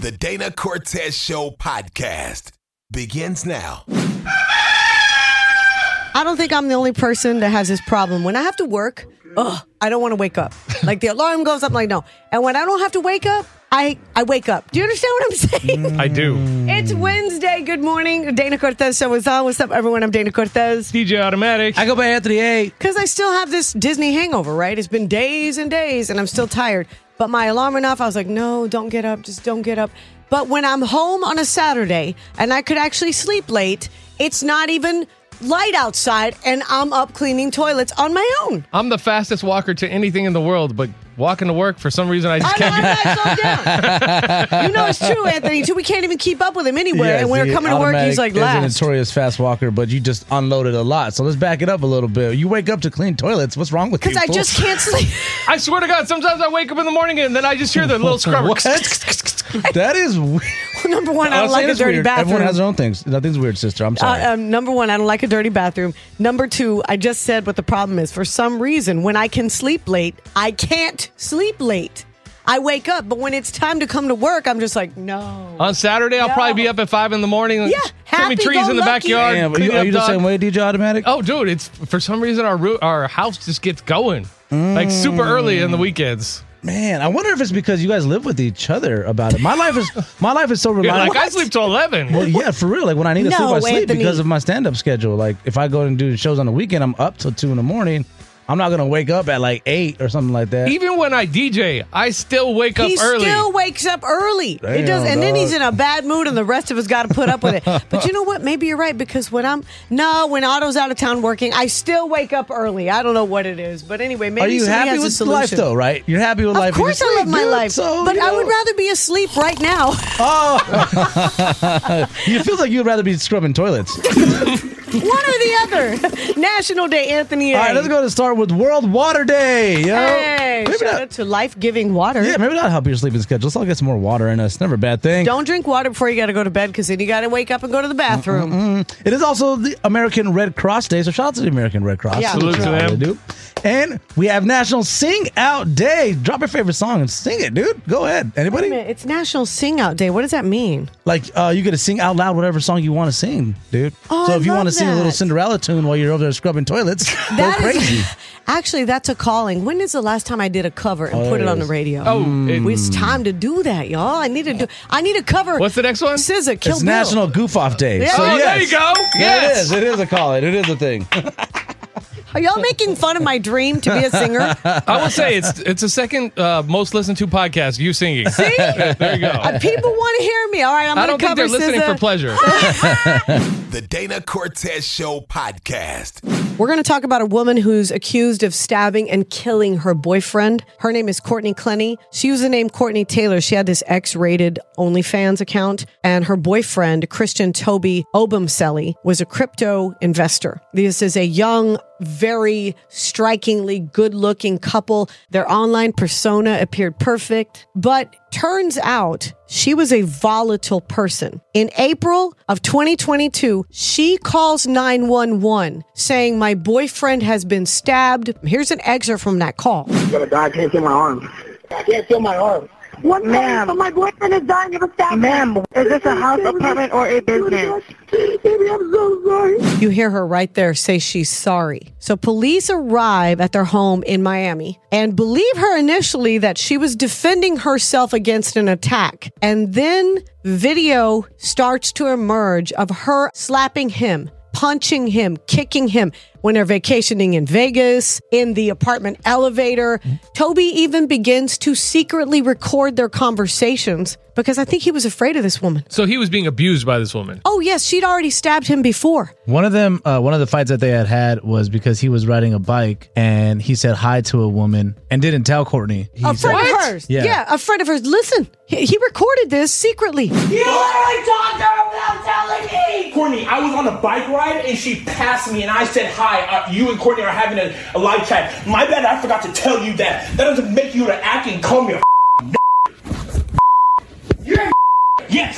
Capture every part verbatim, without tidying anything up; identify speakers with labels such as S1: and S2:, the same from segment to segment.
S1: The Dana Cortez Show podcast begins now.
S2: I don't think I'm the only person that has this problem. When I have to work, ugh, I don't want to wake up. Like the alarm goes up, I'm like, no. And when I don't have to wake up, I, I wake up. Do you understand what I'm saying?
S3: I do.
S2: It's Wednesday. Good morning. Dana Cortez Show is on. What's up, everyone? I'm Dana Cortez.
S3: D J Automatic.
S4: I go by Anthony A.
S2: Because I still have this Disney hangover, right? It's been days and days, and I'm still tired. But my alarm went off. I was like, no, don't get up. Just don't get up. But when I'm home on a Saturday and I could actually sleep late, it's not even light outside, and I'm up cleaning toilets on my own.
S3: I'm the fastest walker to anything in the world, but walking to work, for some reason, I just
S2: I
S3: can't
S2: know,
S3: get...
S2: I'm not slowed down. You know it's true, Anthony, too. We can't even keep up with him anywhere.
S4: Yes,
S2: and when we're coming to work, he's like
S4: is
S2: last.
S4: a notorious fast walker, but you just unloaded a lot. So let's back it up a little bit. You wake up to clean toilets. What's wrong with you?
S2: Because I just can't sleep.
S3: I swear to God, sometimes I wake up in the morning and then I just hear the little scrubber.
S4: What? That is weird.
S2: Number one, I don't like a dirty
S4: weird.
S2: bathroom.
S4: Everyone has their own things. Nothing's weird, sister. I'm sorry.
S2: Uh, um, number one, I don't like a dirty bathroom. Number two, I just said what the problem is. For some reason, when I can sleep late, I can't sleep late. I wake up, but when it's time to come to work, I'm just like, no.
S3: On Saturday, I'll
S2: No.
S3: probably be up at five in the morning.
S2: Yeah,
S3: trimming trees in the
S2: happy-go-lucky.
S3: backyard.
S4: Damn, are you,
S3: cleaning
S4: are
S3: up
S4: you the
S3: dog.
S4: same way, D J Automatic?
S3: Oh, dude, it's for some reason our roo- our house just gets going like super early in the weekends.
S4: Man, I wonder if it's because you guys live with each other about it. My life is my life is so
S3: You're
S4: reliable.
S3: like I sleep till eleven.
S4: Well, yeah, for real. Like when I need to
S2: No,
S4: sleep, I sleep
S2: Anthony.
S4: because of my stand-up schedule. Like if I go and do shows on the weekend, I'm up till two in the morning. I'm not gonna wake up at like eight or something like that.
S3: Even when I D J, I still wake up
S2: He
S3: early.
S2: still wakes up early.
S4: Damn,
S2: it does, and then
S4: dog.
S2: he's in a bad mood, and the rest of us got to put up with it. But you know what? Maybe you're right, because when I'm no, when Otto's out of town working, I still wake up early. I don't know what it is, but anyway, maybe
S4: Are you
S2: somebody
S4: happy
S2: has a
S4: with
S2: solution.
S4: life though? Right? You're happy with
S2: Of
S4: life.
S2: course,
S4: You
S2: I
S4: sleep
S2: love my
S4: good,
S2: life,
S4: so,
S2: but
S4: you
S2: I
S4: know.
S2: would rather be asleep right now.
S4: You feel like you'd rather be scrubbing toilets.
S2: One or the other. National Day, Anthony. A.
S4: All right, let's go to start with World Water Day. Yo.
S2: Hey,
S4: maybe
S2: shout
S4: not,
S2: out to life-giving water.
S4: yeah, maybe that'll help your sleeping schedule. Let's all get some more water in us. Never a bad thing.
S2: Don't drink water before you got to go to bed, because then you got to wake up and go to the bathroom.
S4: Mm-mm. It is also the American Red Cross Day, so shout out to the American Red Cross.
S2: Yeah.
S3: Salute to them.
S4: Dude. And we have National Sing Out Day. Drop your favorite song and sing it, dude. Go ahead.
S2: Wait a
S4: Anybody?
S2: minute, it's National Sing Out Day. What does that mean?
S4: Like, uh, you get to sing out loud whatever song you want to sing, dude.
S2: Oh,
S4: so
S2: I
S4: if you want to
S2: love
S4: sing a little
S2: that.
S4: Cinderella tune while you're over there scrubbing toilets,
S2: That
S4: go
S2: is-
S4: crazy.
S2: Actually, that's a calling. When is the last time I did a cover and
S4: Oh,
S2: put
S4: there
S2: it
S4: it
S2: on the
S4: is.
S2: radio?
S3: Oh, it-
S2: It's time to do that, y'all. I need to do. I need to cover.
S3: What's the next one?
S2: S Z A, Kill
S4: It's
S2: Bill.
S4: National Goof Off Day.
S2: Yeah.
S4: So
S3: Oh,
S4: yes.
S3: there you go.
S4: Yeah,
S3: Yes.
S4: it is. It is a call. It is a thing.
S2: Are y'all making fun of my dream to be a singer?
S3: I would say it's it's the second uh, most listened to podcast. You singing? See, there you go.
S2: Uh, people want to hear me. All right, I'm
S3: I
S2: going
S3: don't
S2: to
S3: think
S2: cover
S3: they're listening
S2: S Z A.
S3: for pleasure.
S1: The Dana Cortez Show podcast.
S2: We're going to talk about a woman who's accused of stabbing and killing her boyfriend. Her name is Courtney Clenny. She used the name Courtney Taylor. She had this X-rated OnlyFans account, and her boyfriend, Christian Toby Obumseli, was a crypto investor. This is a young, very strikingly good-looking couple. Their online persona appeared perfect, but turns out she was a volatile person. In April of twenty twenty-two, she calls nine one one saying, my boyfriend has been stabbed. Here's an excerpt from that call.
S5: But I can't feel my arm. I can't feel my arm.
S6: What, ma'am?
S5: But my boyfriend is dying of a stab.
S6: Ma'am, is this a house, apartment, or a business?
S5: Baby, I'm so sorry.
S2: You hear her right there say she's sorry. So police arrive at their home in Miami and believe her initially that she was defending herself against an attack. And then video starts to emerge of her slapping him, punching him, kicking him when they're vacationing in Vegas, in the apartment elevator. Toby even begins to secretly record their conversations because I think he was afraid of this woman.
S3: So he was being abused by this woman.
S2: Oh, yes, she'd already stabbed him before.
S7: One of them, uh, one of the fights that they had had was because he was riding a bike and he said hi to a woman and didn't tell Courtney. He
S2: A
S7: said,
S2: friend of hers.
S7: Yeah.
S2: Yeah, a friend of hers. Listen, he, he recorded this secretly.
S5: You literally talked to her without telling me.
S8: Courtney, I was on a bike ride and she passed me and I said hi. Uh, you and Courtney are having a, a live chat. My bad, I forgot to tell you that. That doesn't make you to act and call me a. You're a. Yes.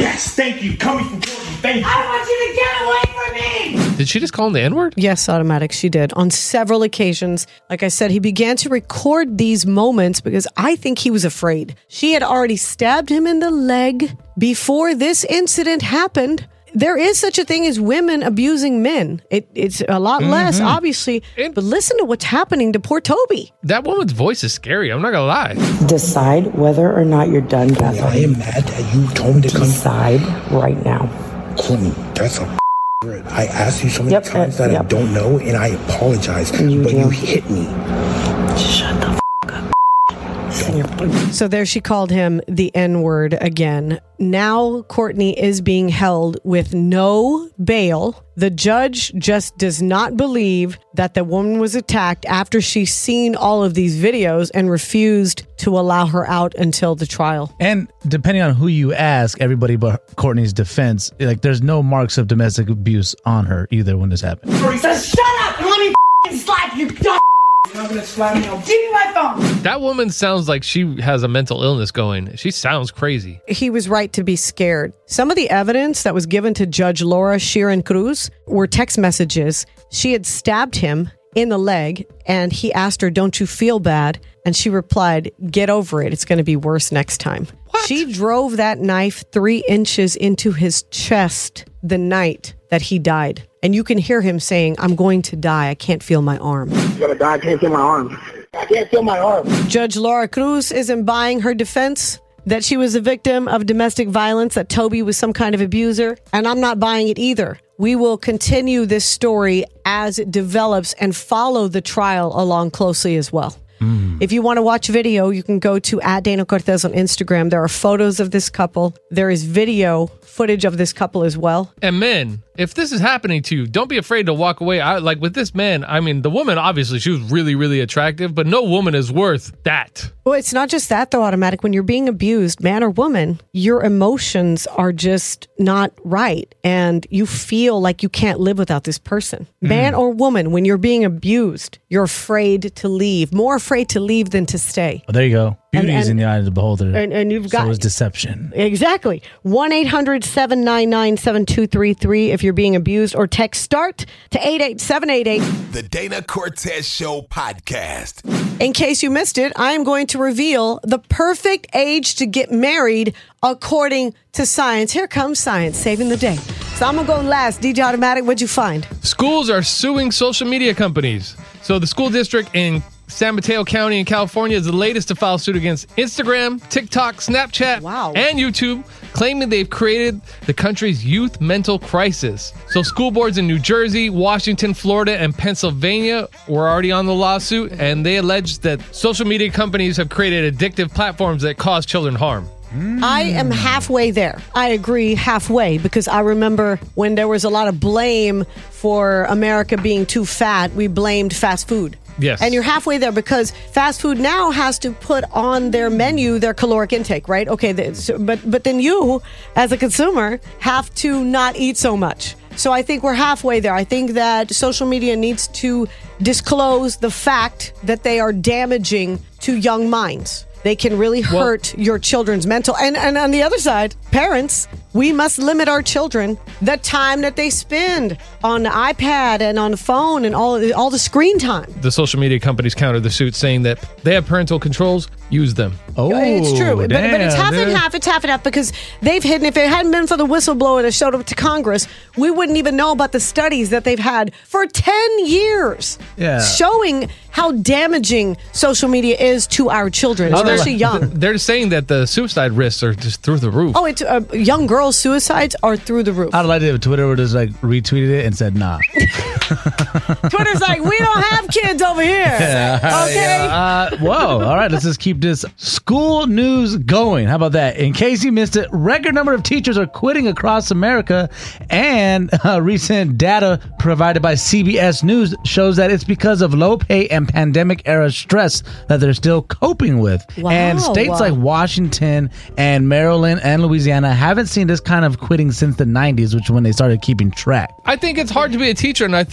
S8: Yes, thank you. Coming from Courtney, thank you.
S5: I want you to get away from me!
S3: Did she just call him the N-word?
S2: Yes, Automatic, she did. On several occasions, like I said, he began to record these moments because I think he was afraid. She had already stabbed him in the leg before this incident happened. There is such a thing as women abusing men. It, it's a lot less, obviously.
S3: It-
S2: but listen to what's happening to poor Toby.
S3: That woman's voice is scary. I'm not gonna lie.
S9: Decide whether or not you're done, Bethany.
S10: I am mad that you told me to come.
S9: Decide right now.
S10: Courtney, that's a word. I asked you so many
S9: Yep,
S10: times
S9: uh,
S10: that I
S9: yep.
S10: don't know, and I apologize.
S9: You
S10: but
S9: do.
S10: you hit me.
S9: Shut the f- up. And you're-
S2: So there she called him the N-word again. Now Courtney is being held with no bail. The judge just does not believe that the woman was attacked after she's seen all of these videos and refused to allow her out until the trial.
S7: And depending on who you ask, everybody but Courtney's defense, like there's no marks of domestic abuse on her either when this happened.
S5: So shut up and let me f***ing slap you, dumb.
S8: You're not gonna slap me. I'll
S5: Give me my phone.
S3: That woman sounds like she has a mental illness going. She sounds crazy.
S2: He was right to be scared. Some of the evidence that was given to Judge Laura Sheeran Cruz were text messages. She had stabbed him in the leg and he asked her, "Don't you feel bad?" And she replied, "Get over it. It's going to be worse next time."
S3: What?
S2: She drove that knife three inches into his chest the night that he died. And you can hear him saying, "I'm going to die. I can't feel my arm."
S5: I'm gonna die. I can't feel my arm. I can't feel my arm.
S2: Judge Laura Cruz isn't buying her defense that she was a victim of domestic violence, that Toby was some kind of abuser, and I'm not buying it either. We will continue this story as it develops and follow the trial along closely as well. If you want to watch video, you can go to at Dana Cortez on Instagram. There are photos of this couple. There is video footage of this couple as well.
S3: And men, if this is happening to you, don't be afraid to walk away. I, like with this man, I mean, the woman, obviously, she was really, really attractive, but no woman is worth that.
S2: Well, it's not just that, though, Automatic. When you're being abused, man or woman, your emotions are just not right. And you feel like you can't live without this person. Mm. Man or woman, when you're being abused, you're afraid to leave. More afraid to leave than to stay.
S7: Oh, there you go. Beauty
S2: And-
S7: is in
S2: and-
S7: the eye of the beholder.
S2: And, and you've got...
S7: so is deception.
S2: Exactly. one eight hundred seven nine nine seven two three three if you're being abused, or text START to eight eight seven eight eight.
S1: The Dana Cortez Show podcast.
S2: In case you missed it, I am going to reveal the perfect age to get married according to science. Here comes science, saving the day. So I'm going to go last. D J Automatic, what'd you find?
S3: Schools are suing social media companies. So the school district in San Mateo County in California is the latest to file suit against Instagram, TikTok, Snapchat,
S2: Wow.
S3: and YouTube, claiming they've created the country's youth mental crisis. So school boards in New Jersey, Washington, Florida, and Pennsylvania were already on the lawsuit, and they allege that social media companies have created addictive platforms that cause children harm.
S2: I am halfway there. I agree halfway, because I remember when there was a lot of blame for America being too fat, we blamed fast food.
S3: Yes.
S2: And you're halfway there, because fast food now has to put on their menu their caloric intake, right? Okay, th- so, but but then you, as a consumer, have to not eat so much. So I think we're halfway there. I think that social media needs to disclose the fact that they are damaging to young minds. They can really hurt well, your children's mental. And, and on the other side, parents, we must limit our children the time that they spend on the iPad and on the phone and all, all the screen time.
S3: The social media companies countered the suit, saying that they have parental controls, use them.
S7: Oh,
S2: it's true. But,
S7: damn,
S2: but it's half
S7: dude.
S2: and half. It's half and half, because they've hidden. If it hadn't been for the whistleblower that showed up to Congress, we wouldn't even know about the studies that they've had for ten years.
S7: Yeah.
S2: Showing how damaging social media is to our children,
S3: Oh, they're-
S2: especially young.
S3: They're saying that the suicide risks are just through the roof.
S2: Oh, it's uh, young girls' suicides are through the roof.
S7: I'd like to if Twitter would just like retweeted it and said nah.
S2: Twitter's like, we don't have kids over here. Okay.
S7: Uh, whoa. All right. Let's just keep this school news going. How about that? In case you missed it, record number of teachers are quitting across America, and uh, recent data provided by C B S News shows that it's because of low pay and pandemic era stress that they're still coping with.
S2: Wow.
S7: And states like Washington and Maryland and Louisiana haven't seen this kind of quitting since the nineties, which is when they started keeping track.
S3: I think it's hard to be a teacher, and I think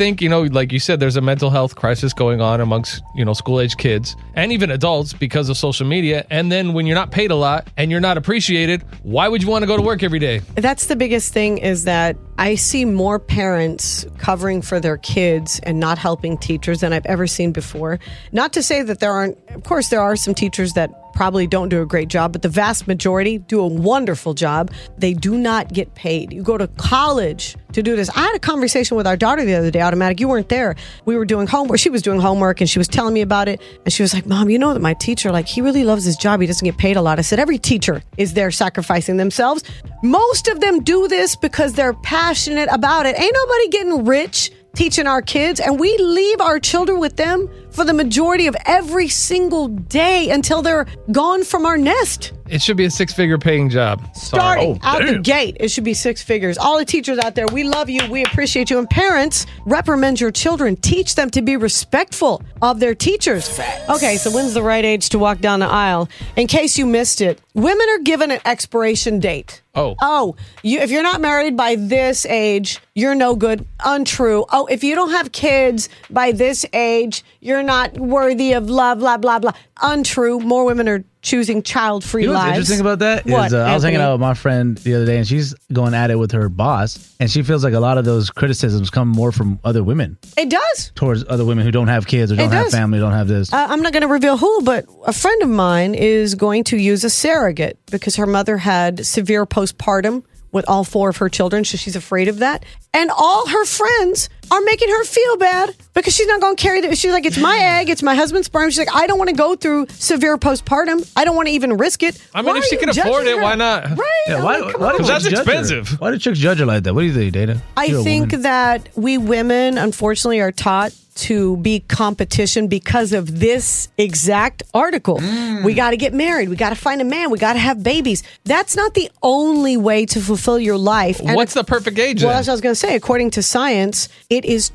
S3: think, you know, like you said, there's a mental health crisis going on amongst, you know, school-age kids and even adults because of social media. And then when you're not paid a lot and you're not appreciated, why would you want to go to work every day?
S2: That's the biggest thing, is that I see more parents covering for their kids and not helping teachers than I've ever seen before. Not to say that there aren't, of course, there are some teachers that probably don't do a great job, but the vast majority do a wonderful job. They do not get paid. You go to college to do this. I had a conversation with our daughter the other day, Automatic. You weren't there. We were doing homework. She was doing homework and she was telling me about it. And she was like, Mom, you know that my teacher, like, he really loves his job. He doesn't get paid a lot. I said, every teacher is there sacrificing themselves. Most of them do this because they're passionate about it. Ain't nobody getting rich teaching our kids, and we leave our children with them for the majority of every single day until they're gone from our nest.
S3: It should be a six-figure paying job.
S2: Starting
S3: oh,
S2: out
S3: damn.
S2: the gate, it should be six figures. All the teachers out there, we love you. We appreciate you. And parents, reprimand your children. Teach them to be respectful of their teachers. Facts. Okay, so when's the right age to walk down the aisle? In case you missed it, women are given an expiration date.
S3: Oh.
S2: Oh, you, if you're not married by this age, you're no good. Untrue. Oh, if you don't have kids by this age, you're not worthy of love, blah, blah, blah. Untrue. More women are choosing child-free
S7: You know what's
S2: lives.
S7: interesting about that is
S2: What,
S7: uh, I was hanging
S2: Anthony?
S7: out with my friend the other day, and she's going at it with her boss, and she feels like a lot of those criticisms come more from other women
S2: It does.
S7: towards other women who don't have kids or don't
S2: It
S7: have
S2: does.
S7: family, don't have this.
S2: Uh, I'm not going to reveal who, but a friend of mine is going to use a surrogate because her mother had severe postpartum with all four of her children, so she's afraid of that. And all her friends are making her feel bad because she's not going to carry the... She's like, it's my egg, it's my husband's sperm. She's like, I don't want to go through severe postpartum. I don't want to even risk it.
S3: I mean,
S2: Why
S3: if
S2: are
S3: she
S2: you
S3: can afford
S2: judging
S3: it,
S2: her?
S3: why not?
S2: Right?
S7: Yeah,
S2: I'm
S7: why,
S2: like, come
S7: why
S2: on.
S7: do
S3: That's
S7: chicks judge her?
S3: expensive.
S7: Why do chicks judge her like that? What do you think, Dana?
S2: I
S7: You're a
S2: think
S7: woman.
S2: that we women, unfortunately, are taught to be competition because of this exact article.
S7: Mm.
S2: We got to get married. We got to find a man. We got to have babies. That's not the only way to fulfill your life. And
S3: What's the perfect age
S2: Well,
S3: then?
S2: that's what I was going to say. According to science, it is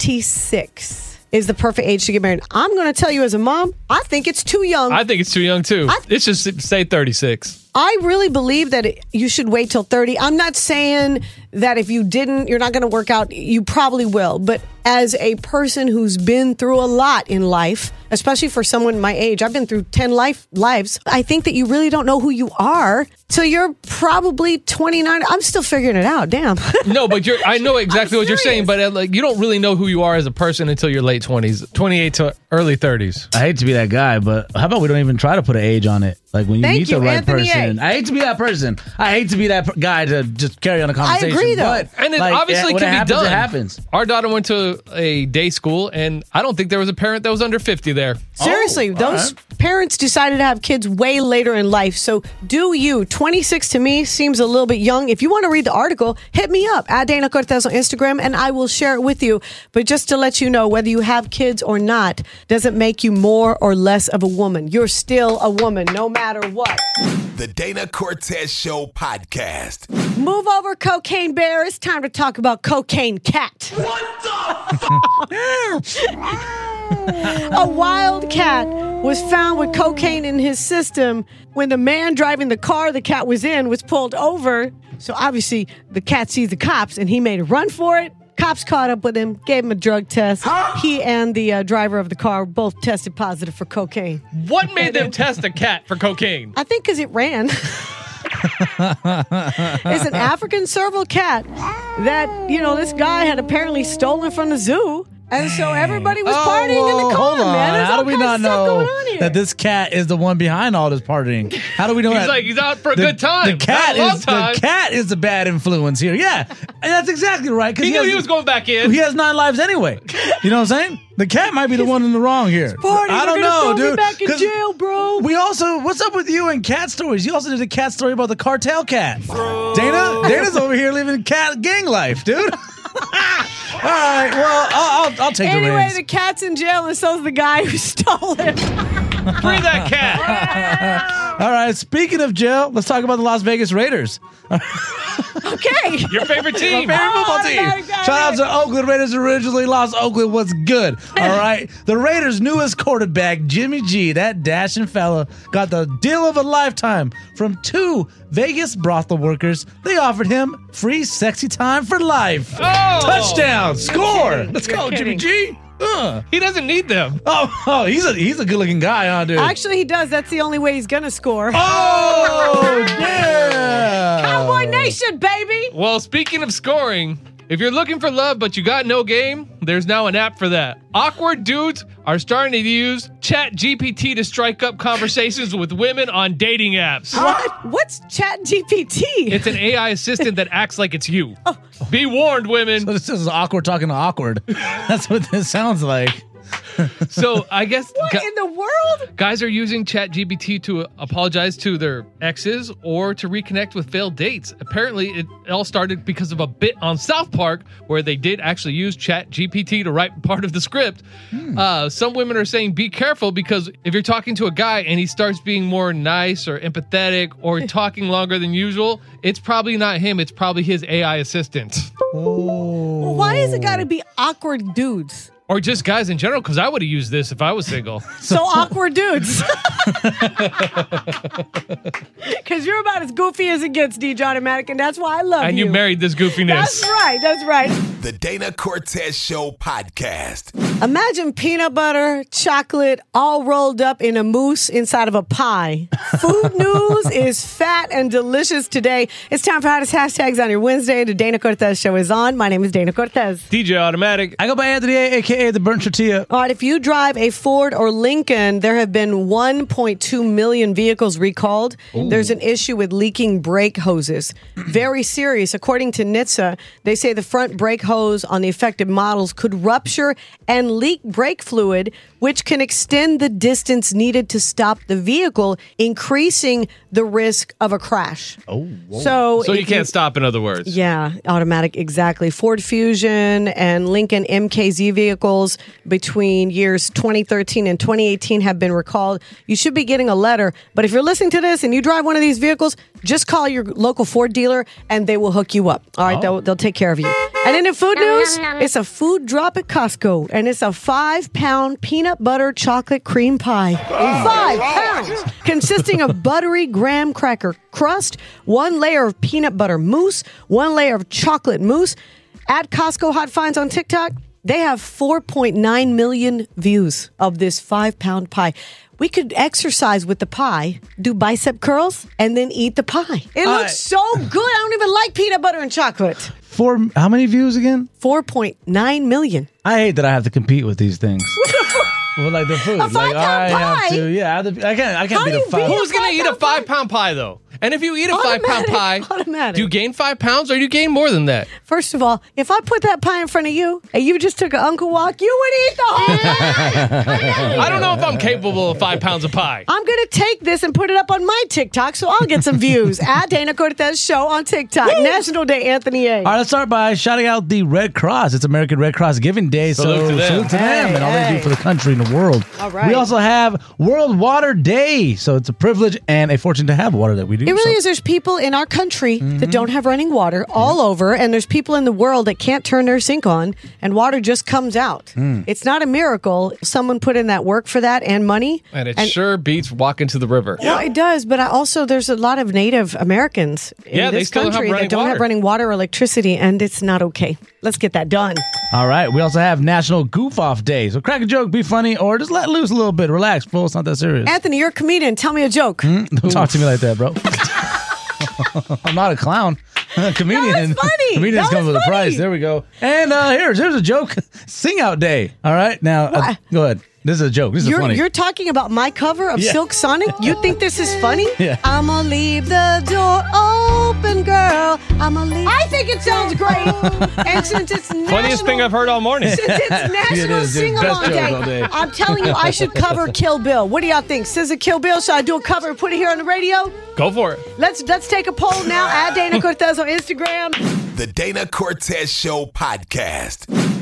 S2: twenty-six is the perfect age to get married. I'm going to tell you as a mom, I think it's too young.
S3: I think it's too young, too.
S2: I-
S3: It should say thirty-six.
S2: I really believe that it, you should wait till thirty. I'm not saying that if you didn't, you're not going to work out. You probably will. But as a person who's been through a lot in life, especially for someone my age, I've been through ten life lives. I think that you really don't know who you are till you're probably twenty-nine. I'm still figuring it out. Damn.
S3: No, but you're. I know exactly
S2: I'm
S3: what you're saying, but uh, like you don't really know who you are as a person until your late twenties, twenty-eight to early thirties.
S7: I hate to be that guy, but how about we don't even try to put an age on it? Like when you
S2: Thank
S7: meet
S2: you,
S7: the right
S2: Anthony
S7: person.
S2: A.
S7: I hate to be that person. I hate to be that per- guy to just carry on a conversation.
S2: agree, though.
S7: But,
S3: And it
S7: like,
S3: obviously
S7: when
S3: can
S7: it
S3: be
S7: happens,
S3: done.
S7: It happens.
S3: Our daughter went to a day school, and I don't think there was a parent that was under fifty there.
S2: Seriously,
S7: Oh,
S2: those
S7: all
S2: parents decided to have kids way later in life. So do you. twenty-six to me seems a little bit young. If you want to read the article, hit me up at Dana Cortez on Instagram and I will share it with you. But just to let you know, whether you have kids or not doesn't make you more or less of a woman. You're still a woman, no matter what.
S1: The Dana Cortez Show podcast.
S2: Move over, Cocaine Bear. It's time to talk about Cocaine Cat.
S5: What the fuck?
S2: A wild cat was found with cocaine in his system when the man driving the car the cat was in was pulled over. So obviously the cat sees the cops and he made a run for it. Cops caught up with him, gave him a drug test. He and the uh, driver of the car both tested positive for cocaine.
S3: What made them test a cat for cocaine?
S2: I think because it ran. It's an African serval cat that, you know, this guy had apparently stolen from the zoo. And so everybody was partying in the car,
S7: Oh, hold on.
S2: man. There's
S7: How
S2: all
S7: do we
S2: kinds
S7: not
S2: of stuff
S7: know
S2: going on here.
S7: that this cat is the one behind all this partying? How do we know
S3: He's
S7: that?
S3: like, he's out for a
S7: the,
S3: good time.
S7: The cat
S3: Not a long
S7: is
S3: time.
S7: the cat is the bad influence here. Yeah, and that's exactly right.
S3: He, knew
S7: has,
S3: he was going back in.
S7: He has nine lives anyway. You know what I'm saying? The cat might be the one in the wrong here.
S2: Party,
S7: I don't
S2: we're gonna
S7: know,
S2: throw me
S7: dude.
S2: back in
S7: 'Cause
S2: jail, bro.
S7: We also, what's up with you and cat stories? You also did a cat story about the cartel cat. Dana, Dana's over here living cat gang life, dude. All right, well, I'll, I'll, I'll take the
S2: Anyway,
S7: reins.
S2: the cat's in jail, and so's the guy who stole it.
S3: Free that cat.
S7: All right. Speaking of jail, let's talk about the Las Vegas Raiders.
S2: Okay.
S3: Your favorite team.
S7: My favorite football
S2: Oh,
S7: team.
S2: automatic,
S7: Shout out to Oakland Raiders. Originally lost. Oakland was good. All right. The Raiders' newest quarterback, Jimmy G, that dashing fella, got the deal of a lifetime from two Vegas brothel workers. They offered him free sexy time for life.
S3: Oh.
S7: Touchdown. Score.
S2: kidding.
S7: Let's
S2: You're
S7: go, Jimmy
S2: kidding.
S7: G. Uh.
S3: He doesn't need them.
S7: Oh, oh, he's a he's a good looking guy, huh, dude?
S2: Actually, he does. That's the only way he's going to score.
S7: Oh, yeah.
S2: Cowboy Nation, baby.
S3: Well, speaking of scoring, if you're looking for love but you got no game, there's now an app for that. Awkward dudes are starting to use Chat G P T to strike up conversations with women on dating apps.
S2: What? What's Chat G P T?
S3: It's an A I assistant that acts like it's you. Be warned, women.
S7: So this is awkward talking to awkward. That's what this sounds like.
S3: So I guess
S2: What
S3: gu-
S2: in the world?
S3: guys are using Chat G P T to apologize to their exes or to reconnect with failed dates. Apparently, it all started because of a bit on South Park where they did actually use Chat G P T to write part of the script. Uh, some women are saying be careful because if you're talking to a guy and he starts being more nice or empathetic or talking longer than usual, it's probably not him. It's probably his A I assistant.
S2: Well, why is it got to be awkward dudes?
S3: Or just guys in general, because I would have used this if I was single.
S2: So awkward dudes. Because you're about as goofy as it gets, D J Automatic, and that's why I love
S3: And
S2: you.
S3: you married this goofiness.
S2: That's right. That's right.
S1: The Dana Cortez Show podcast.
S2: Imagine peanut butter, chocolate, all rolled up in a mousse inside of a pie. Food news is fat and delicious today. It's time for hottest hashtags on your Wednesday. The Dana Cortez Show is on. My name is Dana Cortez.
S3: D J Automatic.
S7: I go by Anthony A, aka the Burnt Tortilla.
S2: All right, if you drive a Ford or Lincoln, there have been one point two million vehicles recalled. There's an issue with leaking brake hoses. Very serious. According to N H T S A, they say the front brake hose on the affected models could rupture and leak brake fluid, which can extend the distance needed to stop the vehicle, increasing the risk of a crash.
S7: Oh,
S2: So,
S3: So you
S2: if
S3: can't stop, in other words.
S2: Yeah, automatic, exactly. Ford Fusion and Lincoln M K Z vehicles between years twenty thirteen and twenty eighteen have been recalled. You should be getting a letter, but if you're listening to this and you drive one of these vehicles, just call your local Ford dealer and they will hook you up. All right, they'll, they'll take care of you. And then in food news, it's a food drop at Costco, and it's a five-pound peanut butter chocolate cream pie. Five pounds, consisting of buttery graham cracker crust, one layer of peanut butter mousse, one layer of chocolate mousse. At Costco Hot Finds on TikTok, they have four point nine million views of this five-pound pie. We could exercise with the pie, do bicep curls, and then eat the pie. It
S7: Uh,
S2: looks so good. I don't even like peanut butter and chocolate.
S7: For how many views again?
S2: four point nine million.
S7: I hate that I have to compete with these things. Well, like the food.
S2: A
S7: like
S2: five-pound
S7: I have
S2: pie?
S7: to. Yeah, I, have to, I can't. I can't
S2: How
S7: beat
S2: do
S7: a
S2: you
S7: five.
S2: beat
S3: Who's going to eat a
S2: Five-pound pie?
S3: five pound pie, though? And if you eat a five pound pie,
S2: Automatic, automatic.
S3: do you gain five pounds or do you gain more than that?
S2: First of all, if I put that pie in front of you and you just took an uncle walk, you would eat the whole thing.
S3: I don't know if I'm capable of five pounds of pie.
S2: I'm going to take this and put it up on my TikTok so I'll get some views. At Dana Cortez Show on TikTok. National Day, Anthony A.
S7: All right, let's start by shouting out the Red Cross. It's American Red Cross Giving Day.
S3: Salute
S7: so
S3: to them.
S7: salute to them
S2: Hey,
S7: and all they
S2: hey.
S7: do for the country and the world.
S2: All right.
S7: We also have World Water Day. So it's a privilege and a fortune to have water that we do.
S2: It really
S7: so.
S2: is. There's people in our country
S7: Mm-hmm.
S2: that don't have running water all over, and there's people in the world that can't turn their sink on, and water just comes out.
S7: Mm.
S2: It's not a miracle. Someone put in that work for that and money.
S3: And it sure beats walking to the river.
S2: Well, it does, but I also there's a lot of Native Americans in
S3: Yeah, they
S2: this
S3: still have
S2: country
S3: running
S2: that don't have
S3: water.
S2: running water or electricity, and it's not okay. Let's get that done.
S7: All right. We also have National Goof Off Day. So crack a joke, be funny, or just let loose a little bit. Relax, fool. It's not that serious.
S2: Anthony, you're a comedian. Tell me a joke.
S7: Don't talk to me like that, bro. I'm not a clown. Comedian.
S2: That was funny.
S7: Comedians
S2: That
S7: come
S2: was
S7: with a
S2: funny.
S7: price. There we go. And uh, here's here's a joke. Sing Out Day. All right. Now, uh,
S2: What?
S7: go ahead. This is a joke. This is
S2: You're,
S7: funny.
S2: you're talking about my cover of
S7: Yeah.
S2: Silk Sonic? You think this is funny?
S7: Yeah.
S2: I'ma leave the door open, girl. I'ma leave. I think it sounds great. And since it's national,
S3: Funniest thing I've heard all morning.
S2: since it's National
S7: is, dude.
S2: Sing
S7: Best
S2: Along
S7: joke
S2: Day,
S7: all day.
S2: I'm telling you, I should cover Kill Bill. What do y'all think? S Z A Kill Bill? Should I do a cover and put it here on the radio?
S3: Go for it.
S2: Let's let's take a poll now. At Dana Cortez on Instagram.
S1: The Dana Cortez Show podcast.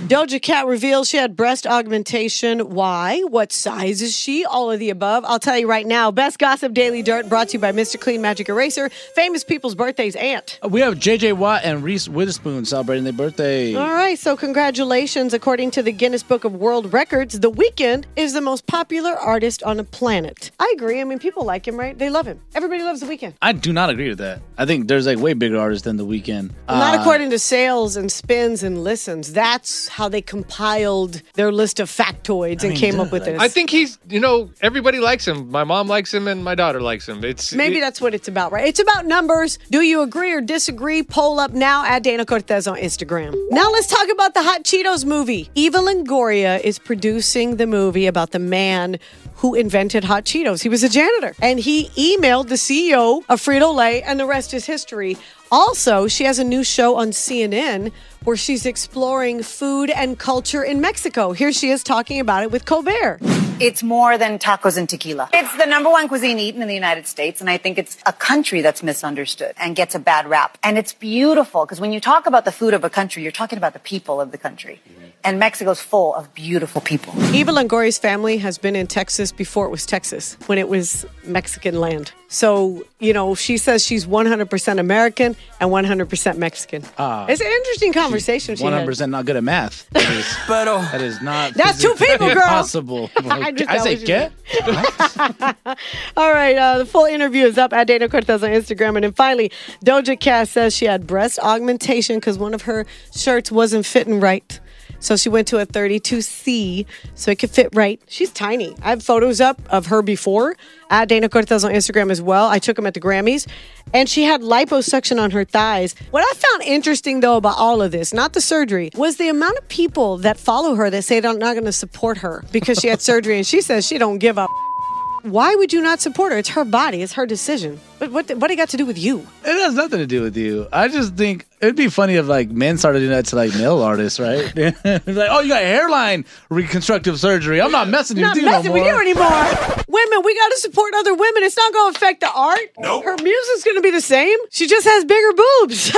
S2: Doja Cat reveals she had breast augmentation. Why? What size is she? All of the above. I'll tell you right now. Best Gossip Daily Dirt brought to you by Mister Clean Magic Eraser. Famous people's birthdays, Ant.
S7: We have J J Watt and Reese Witherspoon celebrating their birthday.
S2: All right, so congratulations. According to the Guinness Book of World Records, The Weeknd is the most popular artist on the planet. I agree. I mean, people like him, right? They love him. Everybody loves The Weeknd.
S7: I do not agree with that. I think there's like way bigger artists than The Weeknd.
S2: Not
S7: Uh,
S2: according to sales and spins and listens. That's how they compiled their list of factoids and
S7: mean,
S2: came
S7: dude,
S2: up with
S7: like-
S2: this.
S3: I think he's, you know, everybody likes him. My mom likes him and my daughter likes him. It's
S2: Maybe
S3: it-
S2: that's what it's about, right? It's about numbers. Do you agree or disagree? Poll up now at Dana Cortez on Instagram. Now let's talk about the Hot Cheetos movie. Eva Longoria is producing the movie about the man who invented Hot Cheetos. He was a janitor, and he emailed the C E O of Frito-Lay, and the rest is history. Also, she has a new show on C N N where she's exploring food and culture in Mexico. Here she is talking about it with Colbert.
S11: It's more than tacos and tequila. It's the number one cuisine eaten in the United States, and I think it's a country that's misunderstood and gets a bad rap. And it's beautiful, because when you talk about the food of a country, you're talking about the people of the country. And Mexico's full of beautiful people.
S2: Eva Longoria's family has been in Texas before it was Texas, when it was Mexican land. So, you know, she says she's one hundred percent American and one hundred percent Mexican.
S7: Ah.
S2: It's an interesting conversation she
S7: one hundred
S2: had.
S7: percent not good at math. That is, that is not.
S2: That's two people, girl.
S7: Possible.
S2: I just-
S7: I
S2: that
S7: say
S2: was
S7: get.
S2: All right, uh, the full interview is up at Dana Cortez on Instagram. And then finally, Doja Cat says she had breast augmentation because one of her shirts wasn't fitting right. So she went to a thirty-two C so it could fit right. She's tiny. I have photos up of her before at Dana Cortez on Instagram as well. I took them at the Grammys. And she had liposuction on her thighs. What I found interesting, though, about all of this, not the surgery, was the amount of people that follow her that say they're not going to support her because she had surgery. And she says she don't give up. Why would you not support her? It's her body. It's her decision. But what what it got to do with you?
S7: It has nothing to do with you. I just think it'd be funny if like men started doing that to like male artists, right? It's like, oh, you got hairline reconstructive surgery. I'm not messing
S2: Not
S7: with you
S2: messing
S7: no
S2: with
S7: more.
S2: you anymore. Women, we got to support other women. It's not going to affect the art.
S1: Nope.
S2: Her music's going to be the same. She just has bigger boobs.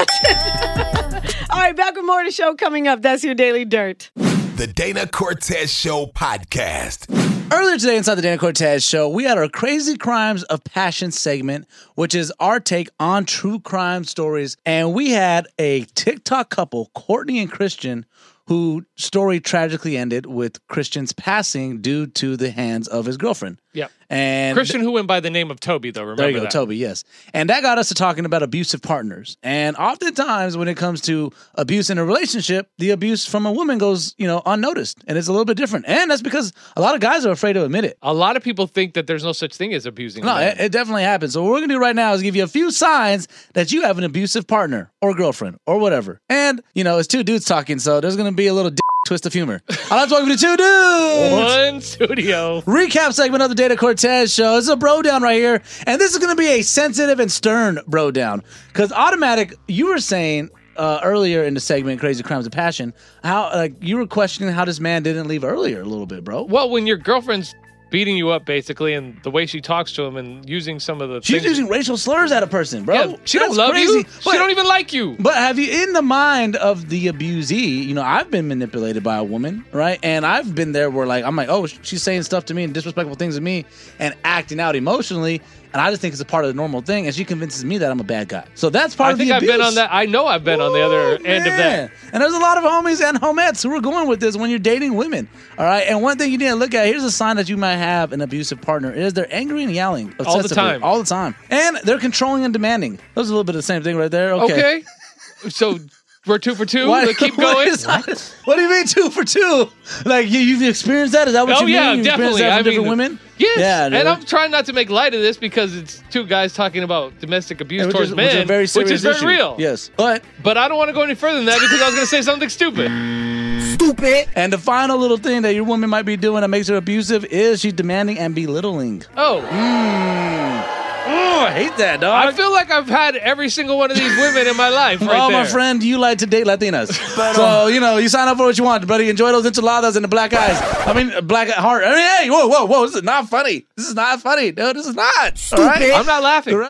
S2: All right, back with more of the show coming up. That's your Daily Dirt.
S1: The Dana Cortez Show podcast.
S7: Earlier today inside the Dana Cortez Show, we had our Crazy Crimes of Passion segment, which is our take on true crime stories. And we had a TikTok couple, Courtney and Christian, whose story tragically ended with Christian's passing due to the hands of his girlfriend.
S3: Yeah.
S7: And
S3: Christian, who went by the name of Toby, though. Remember
S7: there you go,
S3: that.
S7: Toby, yes. And that got us to talking about abusive partners. And oftentimes when it comes to abuse in a relationship, the abuse from a woman goes, you know, unnoticed. And it's a little bit different. And that's because a lot of guys are afraid to admit it.
S3: A lot of people think that there's no such thing as abusing.
S7: No,
S3: women.
S7: it, it definitely happens. So what we're going to do right now is give you a few signs that you have an abusive partner or girlfriend or whatever. And, you know, it's two dudes talking, so there's going to be a little d- twist of humor. I'd like to welcome you to two dudes.
S3: One studio.
S7: Recap segment of the Dana Cortez Show. This is a bro down right here. And this is going to be a sensitive and stern bro down. Because Automatic, you were saying uh, earlier in the segment, Crazy Crimes of Passion, how like you were questioning how this man didn't leave earlier a little bit, bro.
S3: Well, when your girlfriend's beating you up, basically, and the way she talks to him and using some of the
S7: She's
S3: things.
S7: using racial slurs at a person, bro.
S3: Yeah, she
S7: That's
S3: don't love
S7: crazy.
S3: you.
S7: But-
S3: she don't even like you.
S7: But have you, in the mind of the abusee, you know, I've been manipulated by a woman, right? And I've been there where, like, I'm like, oh, she's saying stuff to me and disrespectful things to me and acting out emotionally. And I just think it's a part of the normal thing. And she convinces me that I'm a bad guy. So that's part
S3: I
S7: of
S3: think
S7: the
S3: I've
S7: abuse.
S3: been on that. I know I've been on the other end of that.
S7: And there's a lot of homies and homettes who are going with this when you're dating women. All right. And one thing you need to look at, here's a sign that you might have an abusive partner is they're angry and yelling.
S3: All the
S7: obsessively,
S3: time.
S7: All the time. And they're controlling and demanding. Those are a little bit of the same thing right there. Okay.
S3: Okay. So we're two for two.
S7: Why-
S3: Let's keep
S7: what
S3: going.
S7: is that? What do you mean two for two? Like you, you've experienced that? Is that what
S3: Oh
S7: you mean?
S3: yeah,
S7: You've
S3: definitely.
S7: experienced that
S3: I
S7: from different
S3: mean,
S7: women?
S3: Yes.
S7: Yeah,
S3: and
S7: dude.
S3: I'm trying not to make light of this because it's two guys talking about domestic abuse
S7: Yeah, which
S3: towards
S7: is- which is a
S3: men,
S7: very
S3: which
S7: serious
S3: is very
S7: issue.
S3: real.
S7: Yes, but
S3: But I don't want to go any further than that because I was going to say something stupid.
S7: stupid. And the final little thing that your woman might be doing that makes her abusive is she's demanding and belittling.
S3: Oh.
S7: Mm. Oh, I hate that, dog.
S3: I feel like I've had every single one of these women in my life right
S7: oh,
S3: there.
S7: my friend, you like to date Latinas. So, you know, you sign up for what you want, buddy. Enjoy those enchiladas and the black eyes. I mean, black heart. I mean, hey, whoa, whoa, whoa. This is not funny. This is not funny, dude. This is not. Stupid.
S3: I'm not laughing.